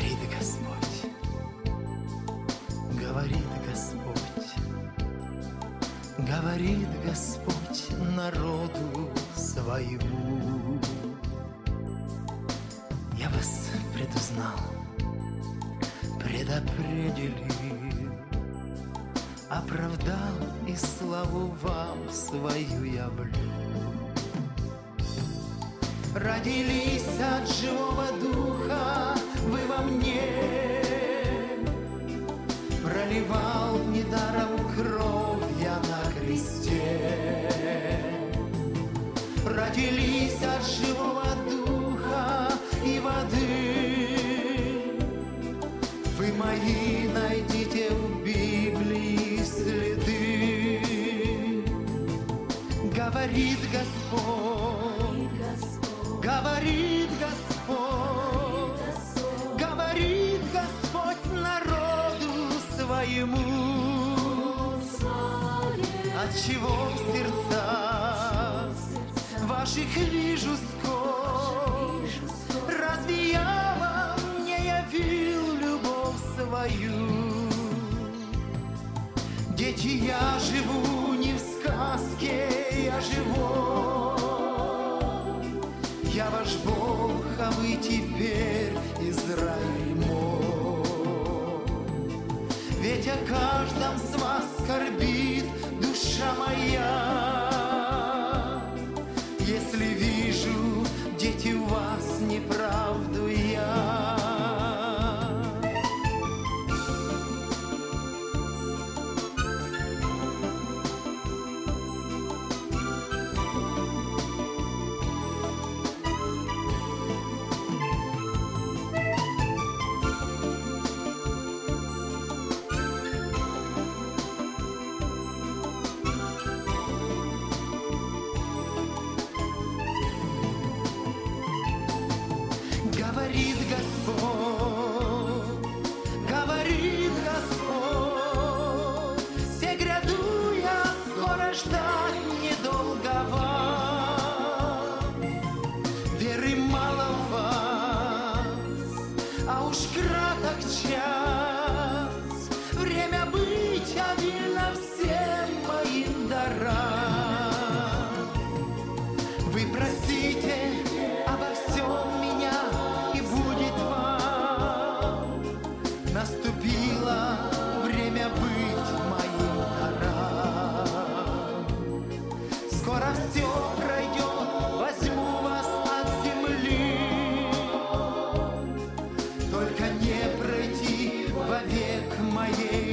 Говорит Господь, говорит Господь, говорит Господь народу своему. Я вас предузнал, предопределил, оправдал и славу вам свою явлю. Родились от живого духа вы во мне, проливал недаром кровь я на кресте. Родились от живого духа и воды, вы мои найдите в Библии следы. Говорит Господь, говорит Господь, говорит Господь народу своему. Отчего в сердцах ваших вижу скорбь? Разве я вам не явил любовь свою? Дети, я живу не в сказке, я живу. Я ваш Бог, а вы теперь Израиль мой. Ведь о каждом с вас скорбит душа моя. Если вижу, дети, у вас неправду я. Говорит Господь, говорит Господь, все гряду я, скоро ждать недолго вам. Веры мало в вас, а уж краток час, время быть обильно всем моим дарам. Вы просите обо всем меня, наступило время быть моим даром. Скоро все пройдет, возьму вас от земли, только не пройти вовек моей